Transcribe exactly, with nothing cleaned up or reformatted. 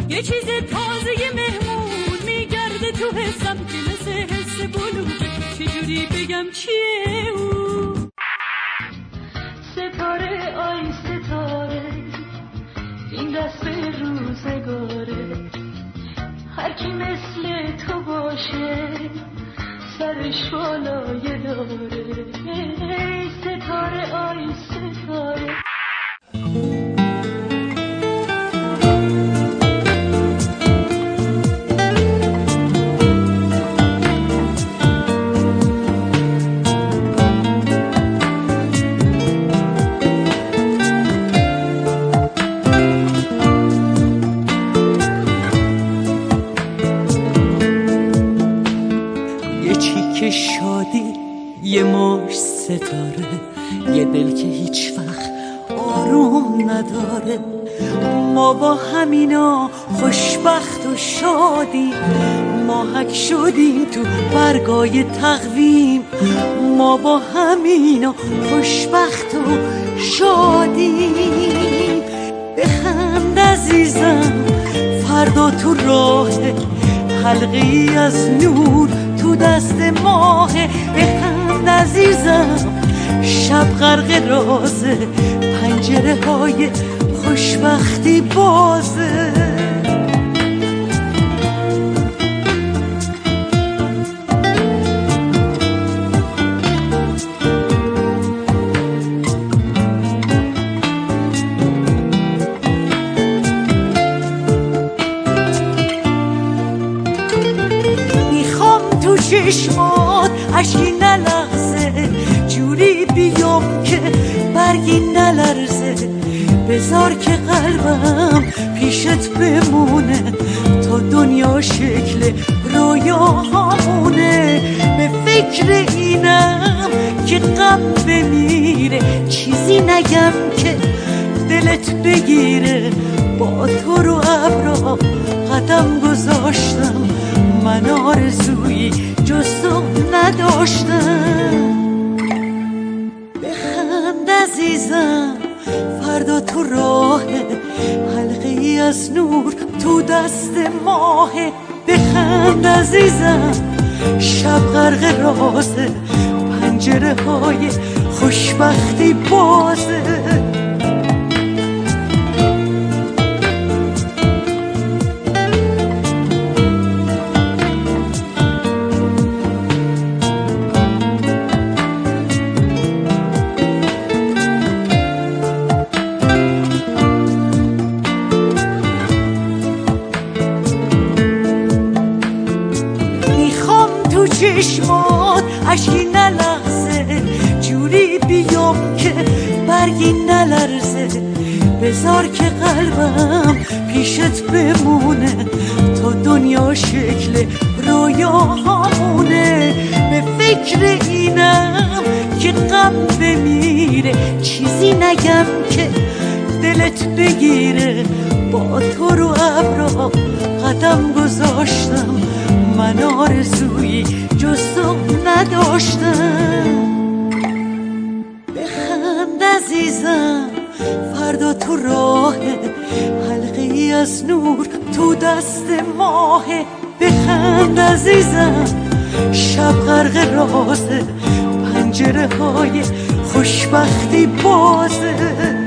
یه چیز تازه مهمون میگرده تو حسم که مثل حس بلوغه. چجوری بگم چیه او؟ ستاره آی ستاره این دست به روزگاره، هر کی مثل تو باشه سرش بالای داره. ای ستاره آی ستاره. شادی یه مش ستاره، یه دل که هیچ وقت آروم نداره. ما با همینا خوشبخت و شادیم، ماهک شدیم تو برگای تقویم. ما با همینا خوشبخت و شادیم. بخند عزیزم فردا تو راه، حلقه ای از نور تو دست ماه. بخند عزیزم شب غرق رازه، پنجره های خوشبختی بازه. چشمات اشکی نلغزه، جوری بیام که برگی نلرزه. بذار که قلبم پیشت بمونه تا دنیا شکل رویاهامونه. به فکر اینم که غم بمیره، چیزی نگم که دلت بگیره. با تو رو ابرا قدم گذاشتم، من آرزویی جز تو نداشتم. بخند عزیزم فردا تو راه، حلقه ای از نور تو دست ماه. بخند عزیزم شب غرق رازه، پنجره های خوشبختی بازه. چشمات اشکی نلغزه، جوری بیام که برگی نلرزه. بذار که قلبم پیشت بمونه تا دنیا شکل رویاهامونه. به فکر اینم که غم بمیره، چیزی نگم که دلت بگیره. با تو رو ابرا قدم گذاشتم، من آرزویی جز تو نداشتم. بخند عزیزم فردا تو راه، حلقه ای از نور تو دست ماه. بخند عزیزم شب غرق رازه، پنجره های خوشبختی بازه.